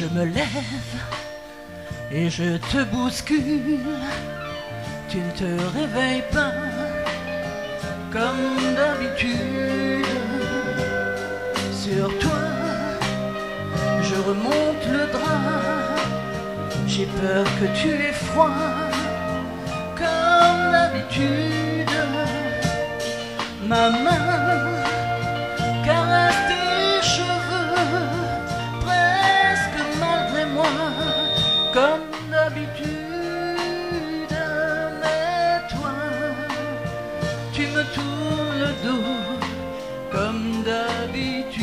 Je me lève et je te bouscule. Tu ne te réveilles pas comme d'habitude. Sur toi, je remonte le drap. J'ai peur que tu aies froid comme d'habitude. Ma main caresse tes cheveux presque malgré moi comme d'habitude. Mais toi, tu me tournes le dos comme d'habitude.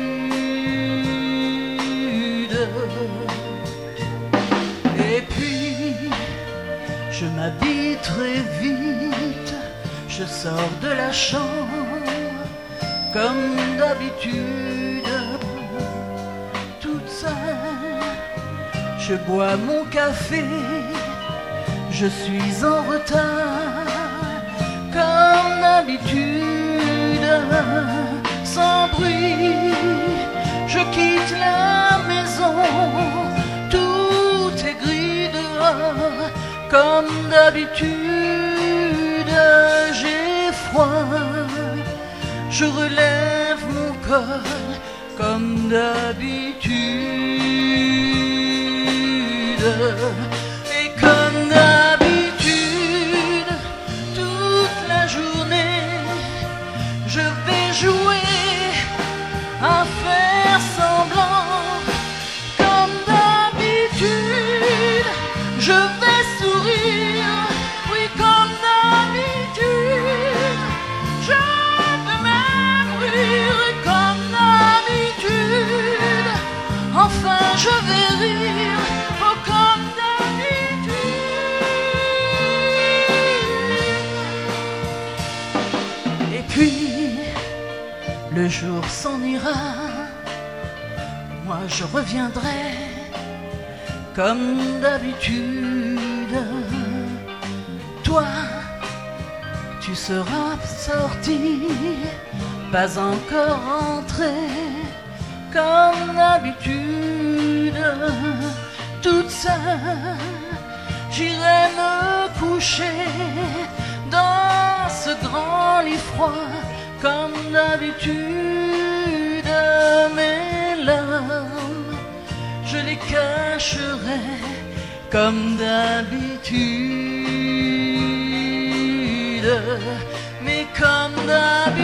Et puis je m'habille très vite, je sors de la chambre comme d'habitude. Toute seule, je bois mon café, je suis en retard comme d'habitude. Sans bruit, je quitte la maison, tout est gris dehors comme d'habitude. J'ai froid, je relève mon col comme d'habitude. Et comme d'habitude, toute la journée, je vais jouer à faire semblant. Comme d'habitude, je vais sourire. Oui, comme d'habitude, je vais même rire. Et comme d'habitude, enfin je vais rire. Oh, comme d'habitude. Et puis le jour s'en ira, moi je reviendrai comme d'habitude. Toi, tu seras sorti, pas encore rentré comme d'habitude. Toute seule, j'irai me coucher dans ce grand lit froid comme d'habitude. Mes larmes, je les cacherai comme d'habitude. Mais comme d'habitude,